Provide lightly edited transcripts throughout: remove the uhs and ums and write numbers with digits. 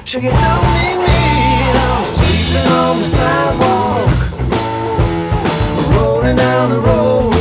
Sure you don't need me. I'm sleeping on the sidewalk, rolling down the road.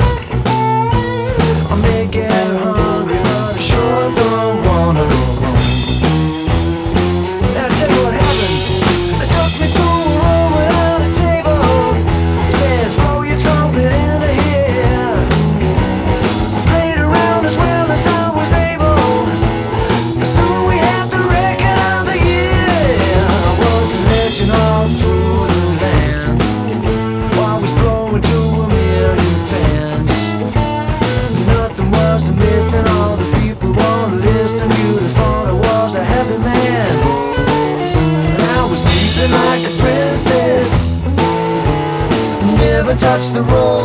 I may get hungry, but I sure don't wanna go home. Now I'll tell you what happened. They took me to a room without a table. Said, blow your trumpet into here. Played around as well as I was able. Soon we had the record of the year. I was a legend all through the land. I was blowing to a million fans. Nothing was missing, all the people wanna listen. You'd have thought I was a happy man. And I was sleeping like a princess, never touched the road.